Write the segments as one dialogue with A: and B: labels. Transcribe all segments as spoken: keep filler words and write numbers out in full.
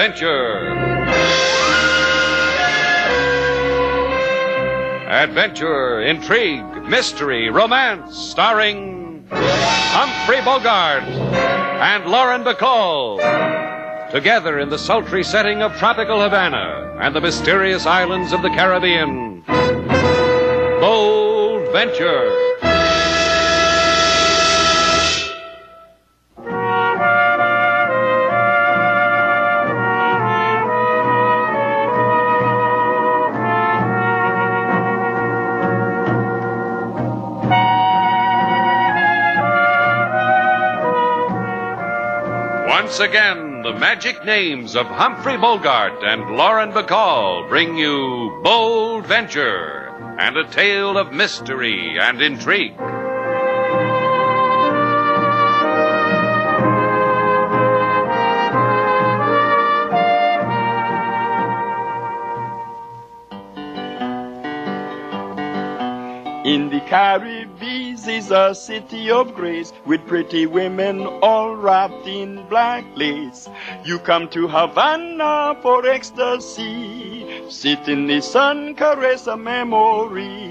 A: Adventure. Adventure, intrigue, mystery, romance, starring Humphrey Bogart and Lauren Bacall. Together in the sultry setting of tropical Havana and the mysterious islands of the Caribbean. Bold Venture. Once again, the magic names of Humphrey Bogart and Lauren Bacall bring you Bold Venture and a tale of mystery and intrigue.
B: In the Caribbean is a city of grace with pretty women all wrapped in black lace. You come to Havana for ecstasy, sit in the sun, caress a memory.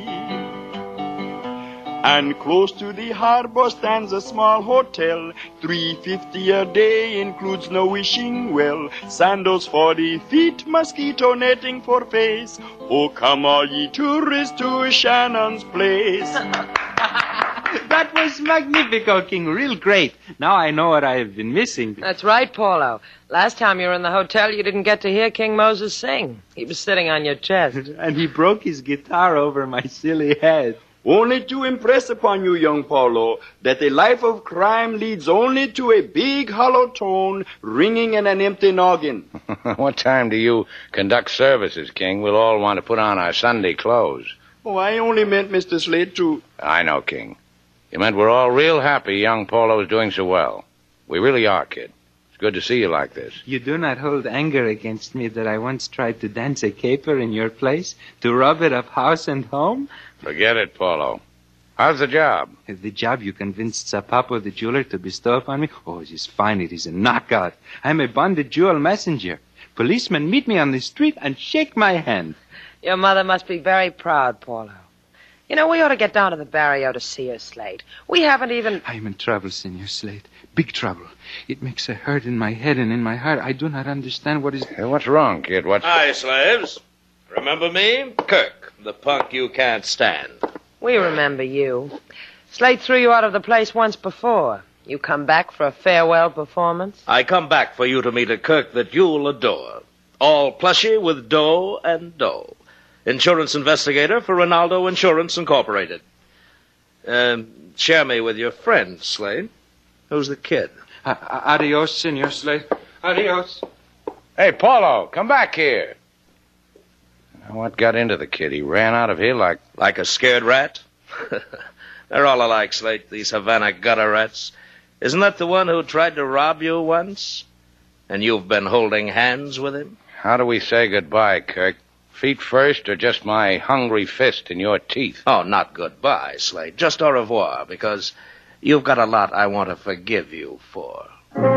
B: And close to the harbor stands a small hotel. three fifty a day includes no wishing well. Sandals for the feet, mosquito netting for face. Oh, come all ye tourists to Shannon's place.
C: That was magnifico, King. Real great. Now I know what I have been missing.
D: That's right, Paulo. Last time you were in the hotel, you didn't get to hear King Moses sing. He was sitting on your chest.
C: And he broke his guitar over my silly head.
B: Only to impress upon you, young Paulo, that a life of crime leads only to a big hollow tone ringing in an empty noggin.
E: What time do you conduct services, King? We'll all want to put on our Sunday clothes.
B: Oh, I only meant, Mister Slade, to...
E: I know, King. You meant we're all real happy young Paulo is doing so well. We really are, kid. It's good to see you like this.
C: You do not hold anger against me that I once tried to dance a caper in your place, to rob it of house and home?
E: Forget it, Paulo. How's the job?
C: The job you convinced Zapapo the jeweler to bestow upon me? Oh, it is fine. It is a knockout. I'm a bonded jewel messenger. Policemen meet me on the street and shake my hand.
D: Your mother must be very proud, Paulo. You know, we ought to get down to the barrio to see her, Slade. We haven't even...
C: I'm in trouble, Senor Slade. Big trouble. It makes a hurt in my head and in my heart. I do not understand what is...
E: Hey, what's wrong, kid? What's...
F: Hi, slaves. Remember me? Kirk, the punk you can't stand.
D: We remember you. Slade threw you out of the place once before. You come back for a farewell performance?
F: I come back for you to meet a Kirk that you'll adore. All plushy with dough and dough. Insurance investigator for Ronaldo Insurance Incorporated. Um, share me with your friend, Slade. Who's the kid?
C: Uh, adios, Senor Slade. Adios.
E: Hey, Paulo, come back here. What got into the kid? He ran out of here like...
F: Like a scared rat? They're all alike, Slade, these Havana gutter rats. Isn't that the one who tried to rob you once? And you've been holding hands with him?
E: How do we say goodbye, Kirk? Feet first or just my hungry fist in your teeth?
F: Oh, not goodbye, Slade. Just au revoir, because you've got a lot I want to forgive you for.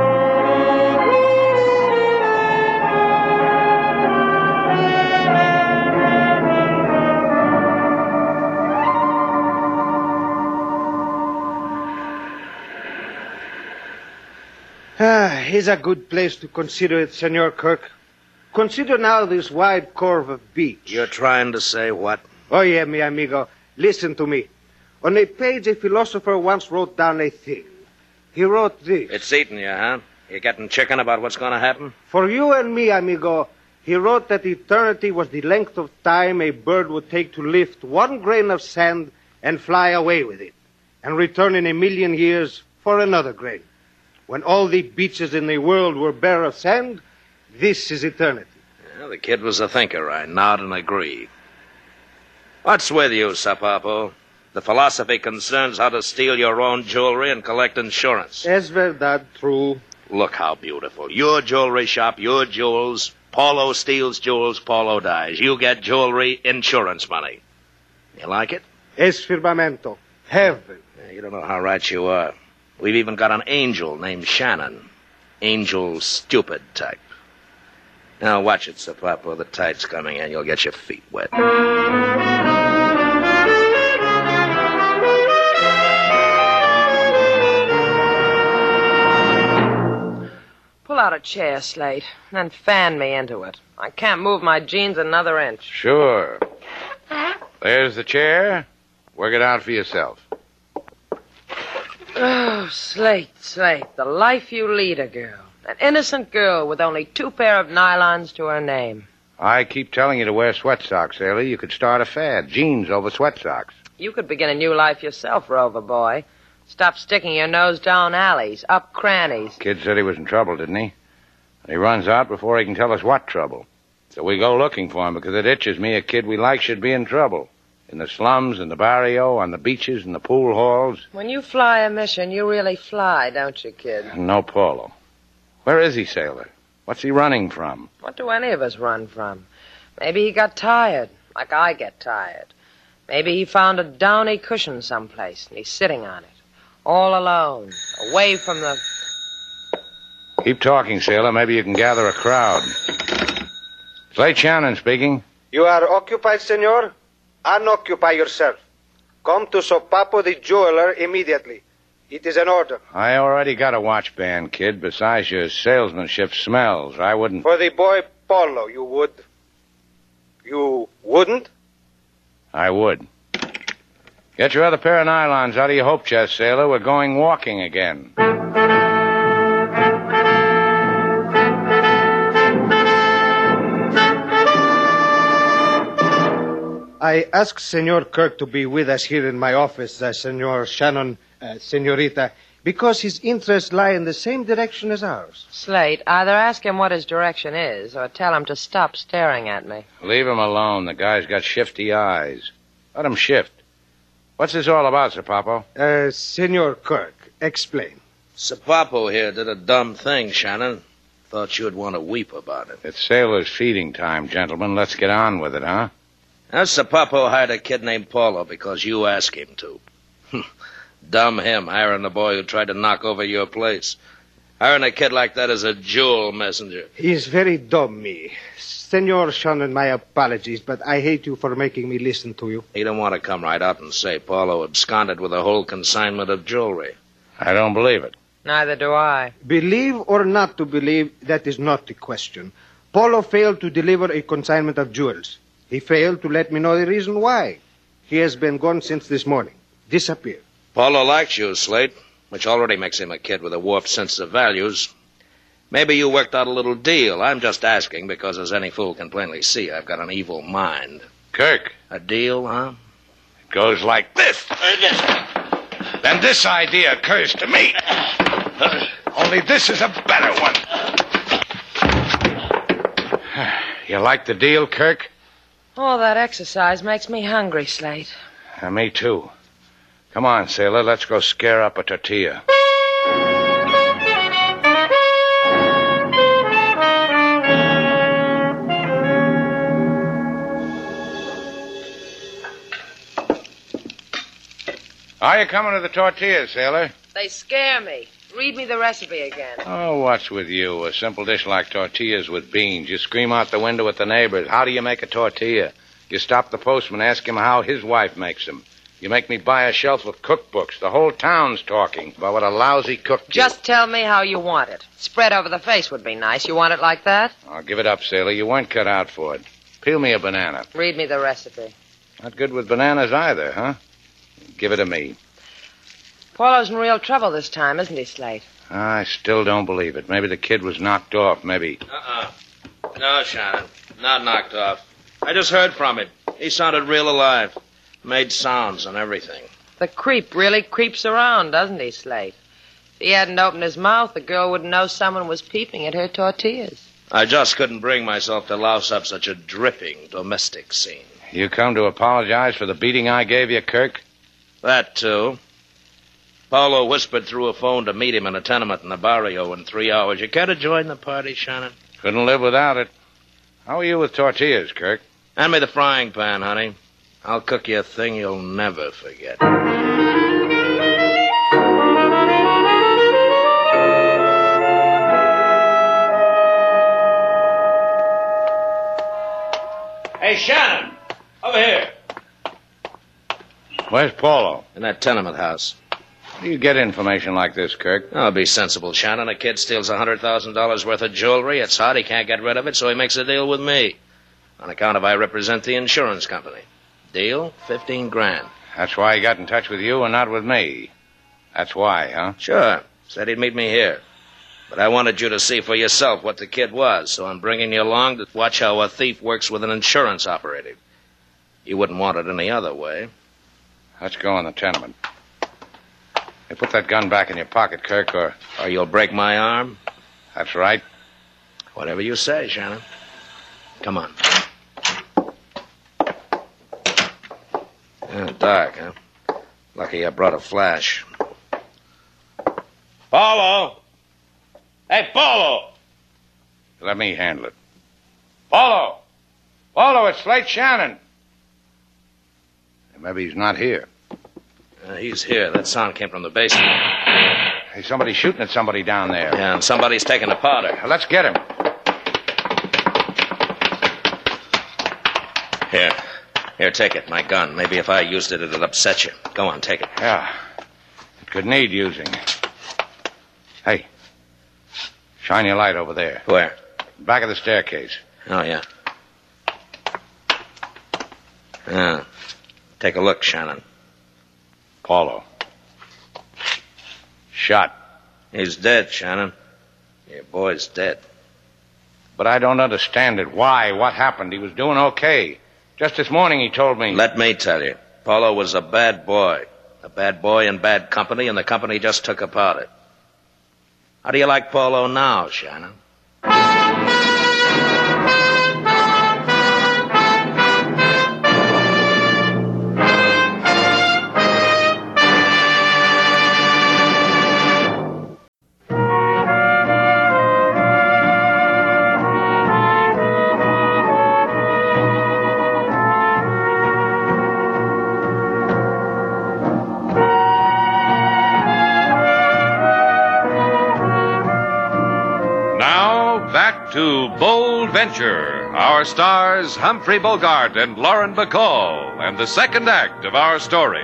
G: Ah, here's a good place to consider it, Senor Kirk. Consider now this wide curve of beach.
F: You're trying to say what?
G: Oh, yeah, mi amigo. Listen to me. On a page, a philosopher once wrote down a thing. He wrote this.
F: It's eating you, huh? You getting chicken about what's going to happen?
G: For you and me, amigo, he wrote that eternity was the length of time a bird would take to lift one grain of sand and fly away with it, and return in a million years for another grain. When all the beaches in the world were bare of sand, this is eternity.
F: Yeah, the kid was a thinker. I nod and agree. What's with you, Zapapo? The philosophy concerns how to steal your own jewelry and collect insurance.
G: Es verdad, true.
F: Look how beautiful. Your jewelry shop, your jewels. Paulo steals jewels, Paulo dies. You get jewelry, insurance money. You like it?
G: Es firmamento. Heaven.
F: Yeah, you don't know how right you are. We've even got an angel named Shannon. Angel stupid type. Now watch it, Sapapo. The tide's coming in. You'll get your feet wet.
D: Pull out a chair, Slate, and then fan me into it. I can't move my jeans another inch.
E: Sure. There's the chair. Work it out for yourself.
D: Oh, Slate, Slate, the life you lead a girl. An innocent girl with only two pair of nylons to her name.
E: I keep telling you to wear sweat socks, Sailor. You could start a fad. Jeans over sweat socks.
D: You could begin a new life yourself, Rover boy. Stop sticking your nose down alleys, up crannies.
E: Kid said he was in trouble, didn't he? And he runs out before he can tell us what trouble. So we go looking for him because it itches me a kid we like should be in trouble. In the slums, in the barrio, on the beaches, in the pool halls.
D: When you fly a mission, you really fly, don't you, kid?
E: No Polo. Where is he, Sailor? What's he running from?
D: What do any of us run from? Maybe he got tired, like I get tired. Maybe he found a downy cushion someplace, and he's sitting on it. All alone, away from the...
E: Keep talking, Sailor. Maybe you can gather a crowd. Slate Shannon speaking.
G: You are occupied, senor? Unoccupy yourself. Come to Sopapo the jeweler immediately. It is an order.
E: I already got a watch band, kid. Besides, your salesmanship smells. I wouldn't...
G: For the boy Polo, you would. You wouldn't?
E: I would. Get your other pair of nylons out of your hope chest, Sailor. We're going walking again.
G: I asked Senor Kirk to be with us here in my office, uh, Senor Shannon, uh, Senorita, because his interests lie in the same direction as ours.
D: Slate, either ask him what his direction is, or tell him to stop staring at me.
E: Leave him alone. The guy's got shifty eyes. Let him shift. What's this all about, Sir Papo?
G: Uh, Senor Kirk, explain.
F: Sapapo here did a dumb thing, Shannon. Thought you'd want to weep about it.
E: It's sailor's feeding time, gentlemen. Let's get on with it, huh?
F: Now, Sapapo hired a kid named Paulo because you asked him to. Dumb him, hiring the boy who tried to knock over your place. Hiring a kid like that is a jewel messenger.
G: He's very dumb, me. Senor Shannon, my apologies, but I hate you for making me listen to you.
F: He don't want to come right out and say Paulo absconded with a whole consignment of jewelry.
E: I don't believe it.
D: Neither do I.
G: Believe or not to believe, that is not the question. Paulo failed to deliver a consignment of jewels. He failed to let me know the reason why. He has been gone since this morning. Disappeared.
F: Paulo likes you, Slate, which already makes him a kid with a warped sense of values. Maybe you worked out a little deal. I'm just asking because, as any fool can plainly see, I've got an evil mind.
E: Kirk.
F: A deal, huh?
E: It goes like this. Then this idea occurs to me. Only this is a better one. You like the deal, Kirk?
D: All that exercise makes me hungry, Slate.
E: Uh, me too. Come on, sailor. Let's go scare up a tortilla. Are you coming to the tortillas, sailor?
D: They scare me. Read me the recipe again.
E: Oh, what's with you? A simple dish like tortillas with beans. You scream out the window at the neighbors. How do you make a tortilla? You stop the postman, ask him how his wife makes them. You make me buy a shelf of cookbooks. The whole town's talking about what a lousy cook you...
D: Just tell me how you want it. Spread over the face would be nice. You want it like that?
E: I'll give it up, sailor. You weren't cut out for it. Peel me a banana.
D: Read me the recipe.
E: Not good with bananas either, huh? Give it to me.
D: Paulo's in real trouble this time, isn't he, Slate?
E: I still don't believe it. Maybe the kid was knocked off, maybe.
F: Uh-uh. No, Shannon. Not knocked off. I just heard from him. He sounded real alive. Made sounds and everything.
D: The creep really creeps around, doesn't he, Slate? If he hadn't opened his mouth, the girl wouldn't know someone was peeping at her tortillas.
F: I just couldn't bring myself to louse up such a dripping domestic scene.
E: You come to apologize for the beating I gave you, Kirk?
F: That, too. Paulo whispered through a phone to meet him in a tenement in the barrio in three hours. You care to join the party, Shannon?
E: Couldn't live without it. How are you with tortillas, Kirk?
F: Hand me the frying pan, honey. I'll cook you a thing you'll never forget. Shannon! Over here.
E: Where's Paulo?
F: In that tenement house.
E: How do you get information like this, Kirk?
F: Oh, be sensible, Shannon. A kid steals one hundred thousand dollars worth of jewelry. It's hot. He can't get rid of it, so he makes a deal with me. On account of I represent the insurance company. Deal? Fifteen grand.
E: That's why he got in touch with you and not with me. That's why, huh?
F: Sure. Said he'd meet me here. But I wanted you to see for yourself what the kid was, so I'm bringing you along to watch how a thief works with an insurance operative. You wouldn't want it any other way.
E: Let's go in the tenement. Hey, put that gun back in your pocket, Kirk, or...
F: Or you'll break my arm?
E: That's right.
F: Whatever you say, Shannon. Come on. Yeah, dark, huh? Lucky I brought a flash. Paulo! Hey, Paulo!
E: Let me handle it. Paulo! Paulo, it's Slate Shannon. Maybe he's not here.
F: Uh, he's here. That sound came from the basement.
E: Hey, somebody's shooting at somebody down there.
F: Yeah, and somebody's taking a powder.
E: Well, let's get him.
F: Here. Here, take it. My gun. Maybe if I used it, it'd upset you. Go on, take it.
E: Yeah. It could need using. Hey. Shine your light over there.
F: Where?
E: Back of the staircase.
F: Oh, yeah. Yeah. Take a look, Shannon.
E: Paulo. Shot.
F: He's dead, Shannon. Your boy's dead.
E: But I don't understand it. Why? What happened? He was doing okay. Just this morning he told me...
F: Let me tell you. Paulo was a bad boy. A bad boy in bad company, and the company just took apart it. How do you like Paulo now, Shannon?
A: To Bold Venture, our stars Humphrey Bogart and Lauren Bacall, and the second act of our story.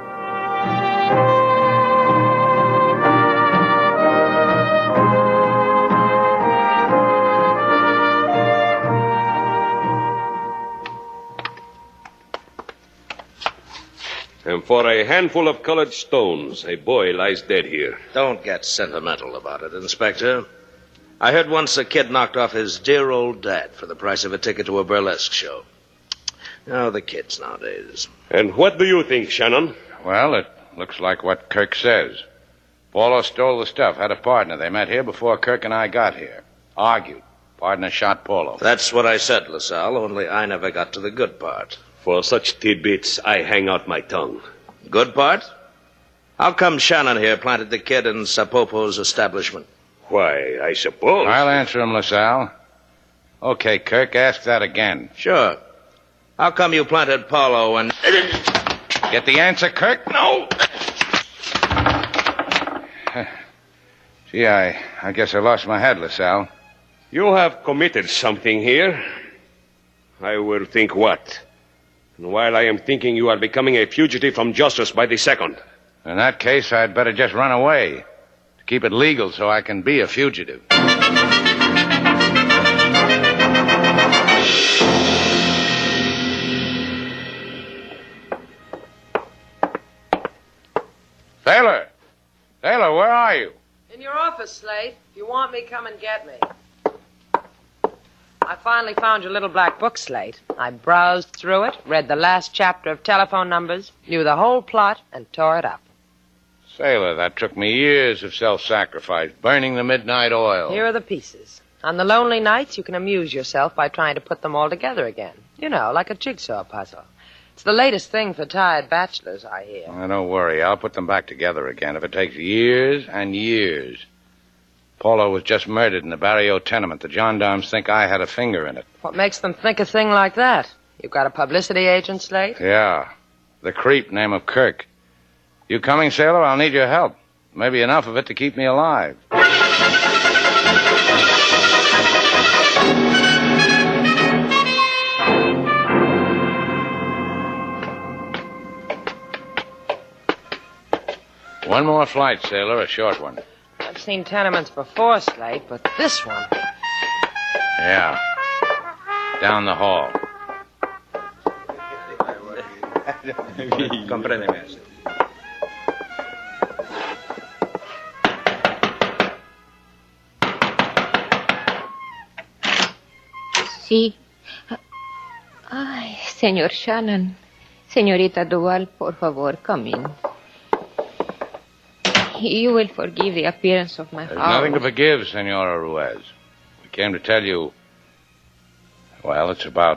H: And for a handful of colored stones, a boy lies dead here.
F: Don't get sentimental about it, Inspector. I heard once a kid knocked off his dear old dad for the price of a ticket to a burlesque show. Oh, the kids nowadays.
H: And what do you think, Shannon?
E: Well, it looks like what Kirk says. Paulo stole the stuff, had a partner. They met here before Kirk and I got here. Argued. Partner shot Paulo.
F: That's what I said, LaSalle, only I never got to the good part.
H: For such tidbits, I hang out my tongue.
F: Good part? How come Shannon here planted the kid in Sapopo's establishment?
H: Why, I suppose...
E: I'll answer him, LaSalle. Okay, Kirk, ask that again.
F: Sure. How come you planted Paulo and...
E: Get the answer, Kirk?
H: No!
E: Gee, I, I guess I lost my head, LaSalle.
H: You have committed something here. I will think what. And while I am thinking, you are becoming a fugitive from justice by the second.
E: In that case, I'd better just run away. Keep it legal so I can be a fugitive. Sailor! Sailor, where are you?
D: In your office, Slate. If you want me, come and get me. I finally found your little black book, Slate. I browsed through it, read the last chapter of telephone numbers, knew the whole plot, and tore it up.
E: Sailor, that took me years of self-sacrifice, burning the midnight oil.
D: Here are the pieces. On the lonely nights, you can amuse yourself by trying to put them all together again. You know, like a jigsaw puzzle. It's the latest thing for tired bachelors, I hear.
E: Oh, don't worry. I'll put them back together again if it takes years and years. Paulo was just murdered in the Barrio tenement. The gendarmes think I had a finger in it.
D: What makes them think a thing like that? You've got a publicity agent, Slate?
E: Yeah. The creep name of Kirk. You coming, sailor? I'll need your help. Maybe enough of it to keep me alive. One more flight, sailor, a short one.
D: I've seen tenements before, Slate, but this one...
E: Yeah. Down the hall.
C: Compréndeme.
I: Sí. Ay, señor Shannon. Señorita Duval, por favor, come in. You will forgive the appearance of my
E: There's
I: house.
E: nothing to forgive, Senora Ruiz. We came to tell you... Well, it's about...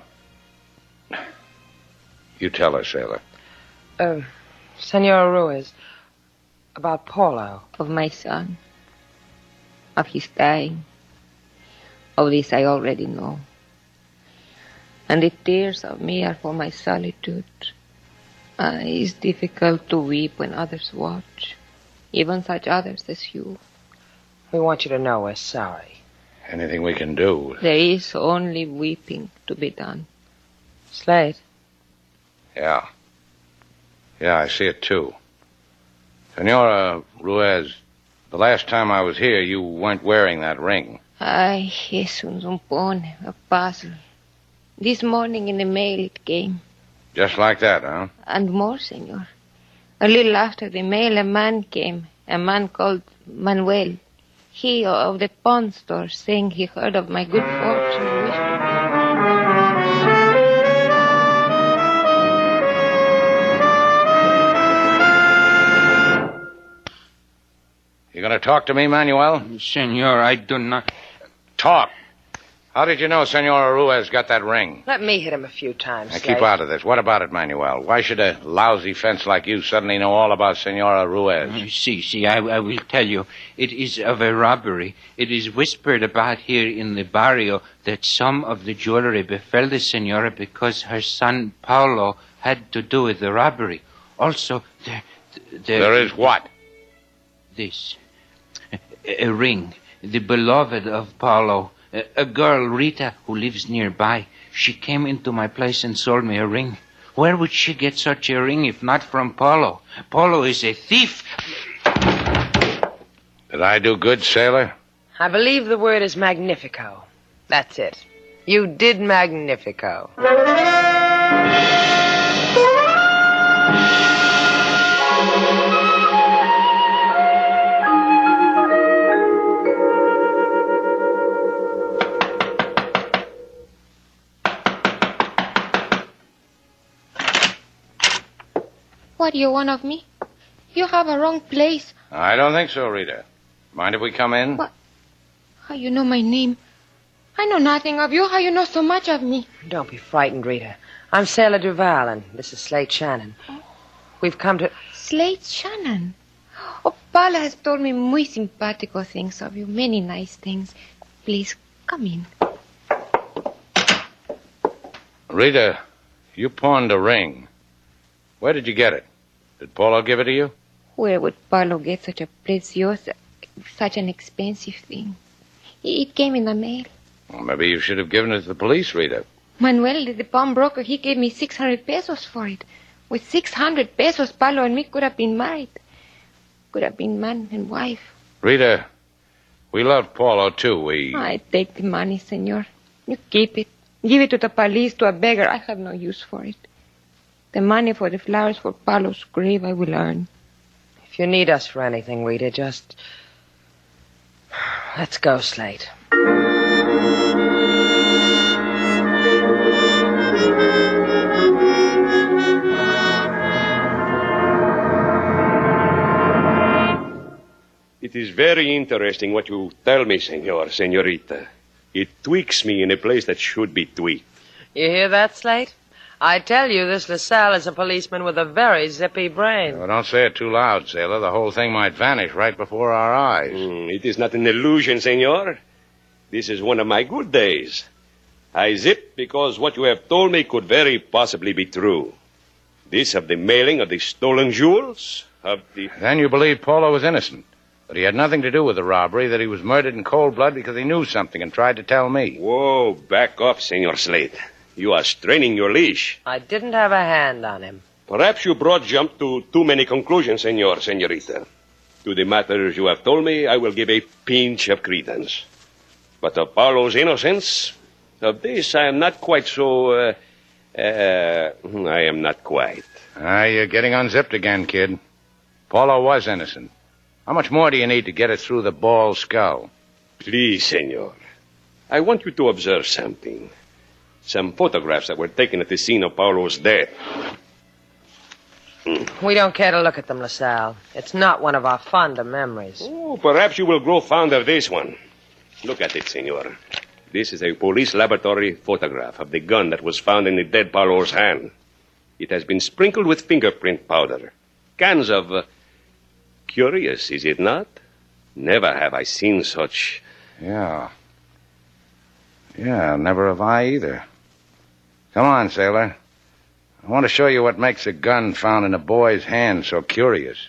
E: You tell her, sailor.
D: Uh, Senora Ruiz, about Paulo.
I: Of my son. Of his dying. Of this I already know. And the tears of me are for my solitude. Ah, it's difficult to weep when others watch. Even such others as you.
D: We want you to know we're sorry.
E: Anything we can do.
I: There is only weeping to be done.
D: Slate?
E: Yeah. Yeah, I see it too. Senora Ruiz, the last time I was here, you weren't wearing that ring.
I: Ay, es un zumpone, a puzzle. This morning in the mail it came.
E: Just like that, huh?
I: And more, senor. A little after the mail, a man came. A man called Manuel. He of the pawn store, saying he heard of my good fortune. and wished
E: You gonna talk to me, Manuel?
C: Senor, I do not...
E: Talk. How did you know Senora Ruiz got that ring?
D: Let me hit him a few times,
E: Now,
D: Slate.
E: keep out of this. What about it, Manuel? Why should a lousy fence like you suddenly know all about Senora Ruiz?
C: See, see, I, I will tell you. It is of a robbery. It is whispered about here in the barrio that some of the jewelry befell the senora because her son Paulo had to do with the robbery. Also, there... There,
E: There is what?
C: This. A, a ring. The beloved of Paulo. A, a girl, Rita, who lives nearby. She came into my place and sold me a ring. Where would she get such a ring if not from Paulo? Paulo is a thief.
E: Did I do good, sailor?
D: I believe the word is magnifico. That's it. You did magnifico.
I: What do you want of me? You have a wrong place.
E: I don't think so, Rita. Mind if we come in?
I: What? How you know my name? I know nothing of you. How you know so much of me?
D: Don't be frightened, Rita. I'm Sailor Duval, and this is Slate Shannon. We've come to...
I: Slate Shannon. Oh, Paula has told me muy simpático things of you. Many nice things. Please, come in.
E: Rita, you pawned a ring. Where did you get it? Did Paulo give it to you?
I: Where would Paulo get such a preciosa, such an expensive thing? It came in the mail.
E: Well, maybe you should have given it to the police, Rita.
I: Manuel, the pawnbroker, he gave me six hundred pesos for it. With six hundred pesos, Paulo and me could have been married. Could have been man and wife.
E: Rita, we love Paulo, too. We...
I: I take the money, senor. You keep it. Give it to the police, to a beggar. I have no use for it. The money for the flowers for Paulo's grave I will earn.
D: If you need us for anything, Rita, just... Let's go, Slate.
H: It is very interesting what you tell me, senor, senorita. It tweaks me in a place that should be tweaked.
D: You hear that, Slate? I tell you, this LaSalle is a policeman with a very zippy brain.
E: Well, don't say it too loud, sailor. The whole thing might vanish right before our eyes.
H: Mm, it is not an illusion, senor. This is one of my good days. I zip because what you have told me could very possibly be true. This of the mailing of the stolen jewels, of the...
E: Then you believe Paulo was innocent. That he had nothing to do with the robbery, that he was murdered in cold blood because he knew something and tried to tell me.
H: Whoa, back off, Senor Slate. You are straining your leash.
D: I didn't have a hand on him.
H: Perhaps you brought jump to too many conclusions, Senor, Senorita. To the matters you have told me, I will give a pinch of credence. But of Paulo's innocence, of this I am not quite so, uh, uh, I am not quite.
E: Ah, you're getting unzipped again, kid. Paulo was innocent. How much more do you need to get it through the bald skull?
H: Please, senor. I want you to observe something. Some photographs that were taken at the scene of Paulo's death.
D: We don't care to look at them, LaSalle. It's not one of our fonder memories.
H: Oh, perhaps you will grow fond of this one. Look at it, senor. This is a police laboratory photograph of the gun that was found in the dead Paulo's hand. It has been sprinkled with fingerprint powder. Cans of... Uh, curious, is it not? Never have I seen such...
E: Yeah. Yeah, never have I either. Come on, sailor. I want to show you what makes a gun found in a boy's hand so curious.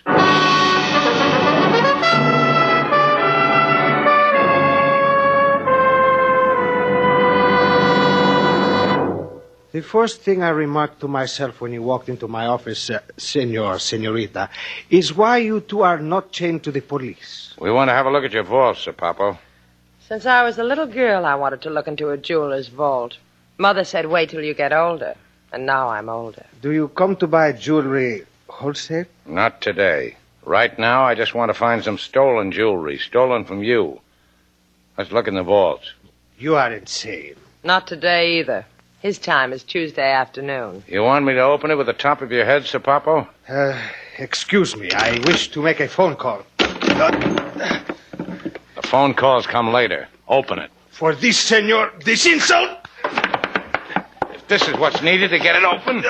G: The first thing I remarked to myself when you walked into my office, uh, senor, senorita, is why you two are not chained to the police.
E: We want to have a look at your vault, Sir Papo.
D: Since I was a little girl, I wanted to look into a jeweler's vault. Mother said wait till you get older, and now I'm older.
G: Do you come to buy jewelry wholesale?
E: Not today. Right now, I just want to find some stolen jewelry, stolen from you. Let's look in the vaults.
G: You are insane.
D: Not today either. His time is Tuesday afternoon.
E: You want me to open it with the top of your head, Sir Papo?
G: Uh, excuse me. I wish to make a phone call.
E: The phone calls come later. Open it.
G: For this, senor, this insult?
E: If this is what's needed to get it open...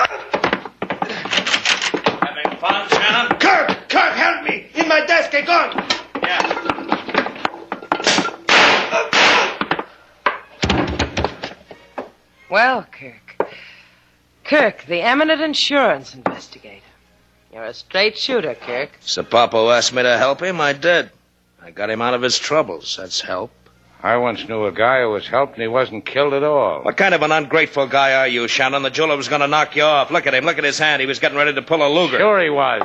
F: Having fun, Shannon?
G: Kirk! Kirk, help me! In my desk, a gun!
F: Yeah.
D: Well, Kirk. Kirk, the eminent insurance investigator. You're a straight shooter, Kirk.
F: Sir Papo asked me to help him. I did. I got him out of his troubles. That's help.
E: I once knew a guy who was helped and he wasn't killed at all.
F: What kind of an ungrateful guy are you, Shannon? The jeweler was going to knock you off. Look at him. Look at his hand. He was getting ready to pull a Luger.
E: Sure he was.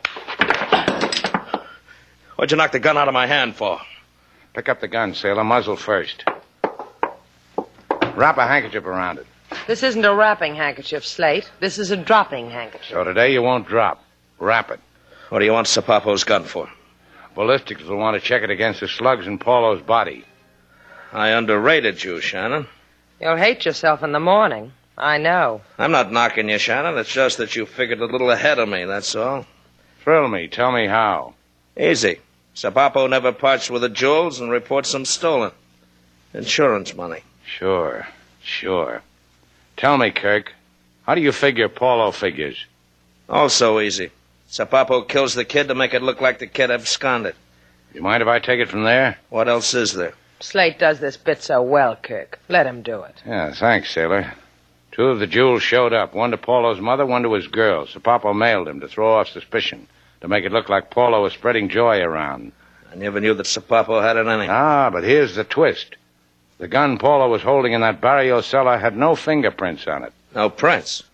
F: What'd you knock the gun out of my hand for?
E: Pick up the gun, sailor. Muzzle first. Wrap a handkerchief around it.
D: This isn't a wrapping handkerchief, Slate. This is a dropping handkerchief.
E: So today you won't drop. Wrap it.
F: What do you want Sir Papo's gun for?
E: Ballistics will want to check it against the slugs in Paulo's body.
F: I underrated you, Shannon.
D: You'll hate yourself in the morning. I know.
F: I'm not knocking you, Shannon. It's just that you figured a little ahead of me, that's all.
E: Thrill me. Tell me how.
F: Easy. Sir Papo never parts with the jewels and reports them stolen. Insurance money.
E: Sure, sure. Tell me, Kirk, how do you figure Paulo figures?
F: Also easy. Sir Papo kills the kid to make it look like the kid absconded.
E: You mind if I take it from there?
F: What else is there?
D: Slate does this bit so well, Kirk. Let him do it.
E: Yeah, thanks, sailor. Two of the jewels showed up, one to Paulo's mother, one to his girl. Sir Papo mailed him to throw off suspicion, to make it look like Paulo was spreading joy around.
F: I never knew that Sir Papo had it any.
E: Ah, but here's the twist. The gun Paulo was holding in that barrio cellar had no fingerprints on it.
F: No prints?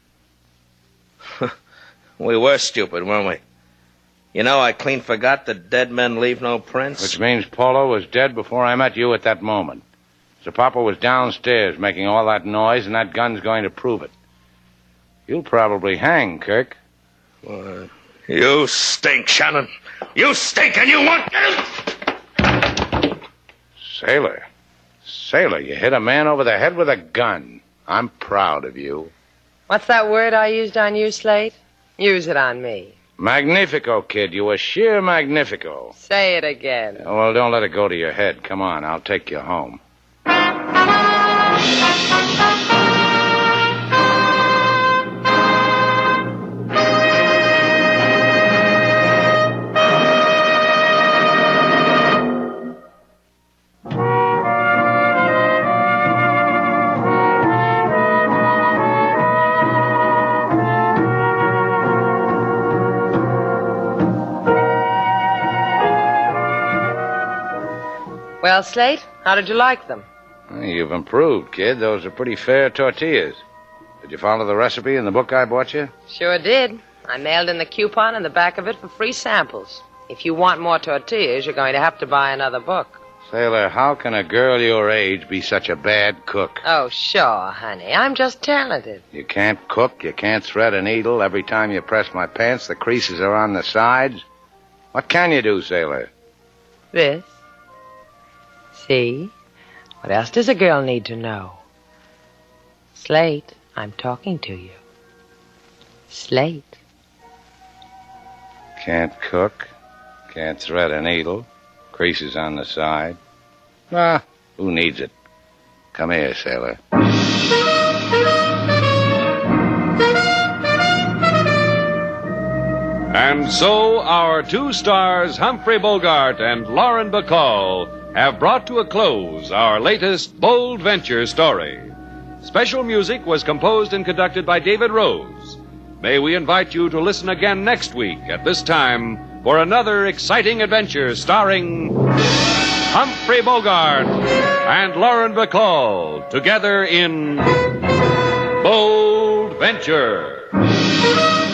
F: We were stupid, weren't we? You know, I clean forgot that dead men leave no prints.
E: Which means Paulo was dead before I met you at that moment. Sir Papo was downstairs making all that noise, and that gun's going to prove it. You'll probably hang, Kirk.
F: Uh, you stink, Shannon. You stink, and you want...
E: Sailor. Sailor, you hit a man over the head with a gun. I'm proud of you.
D: What's that word I used on you, Slate? Use it on me.
E: Magnifico, kid. You were sheer magnifico.
D: Say it again.
E: Well, don't let it go to your head. Come on, I'll take you home.
D: Well, Slate, how did you like them?
E: Well, you've improved, kid. Those are pretty fair tortillas. Did you follow the recipe in the book I bought you?
D: Sure did. I mailed in the coupon and the back of it for free samples. If you want more tortillas, you're going to have to buy another book.
E: Sailor, how can a girl your age be such a bad cook?
D: Oh, sure, honey. I'm just talented.
E: You can't cook, you can't thread a needle. Every time you press my pants, the creases are on the sides. What can you do, Sailor?
D: This. See? What else does a girl need to know? Slate, I'm talking to you. Slate.
E: Can't cook, can't thread a needle, creases on the side. Ah, who needs it? Come here, Sailor.
A: And so our two stars, Humphrey Bogart and Lauren Bacall, have brought to a close our latest bold venture story. Special music was composed and conducted by David Rose. May we invite you to listen again next week at this time for another exciting adventure starring Humphrey Bogart and Lauren Bacall together in Bold Venture.